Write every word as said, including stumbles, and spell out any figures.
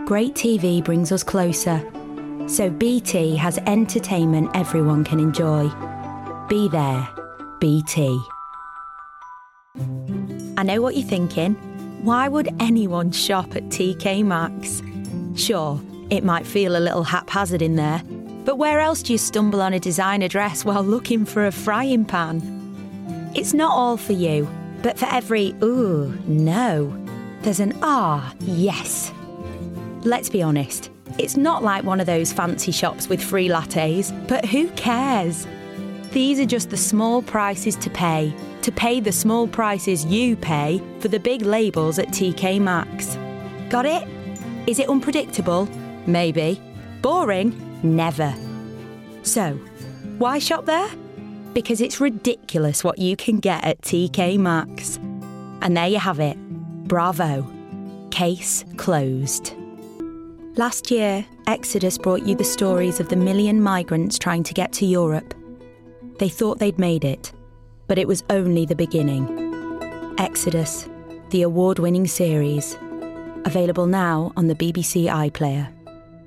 Great T V brings us closer. So B T has entertainment everyone can enjoy. Be there, B T. I know what you're thinking. Why would anyone shop at T K Maxx? Sure, it might feel a little haphazard in there, but where else do you stumble on a designer dress while looking for a frying pan? It's not all for you, but for every ooh, no, there's an ah, yes. Let's be honest, it's not like one of those fancy shops with free lattes, but who cares? These are just the small prices to pay, to pay the small prices you pay for the big labels at T K Maxx. Got it? Is it unpredictable? Maybe. Boring? Never. So, why shop there? Because it's ridiculous what you can get at T K Maxx. And there you have it. Bravo. Case closed. Last year, Exodus brought you the stories of the million migrants trying to get to Europe. They thought they'd made it, but it was only the beginning. Exodus, the award-winning series, available now on the B B C iPlayer.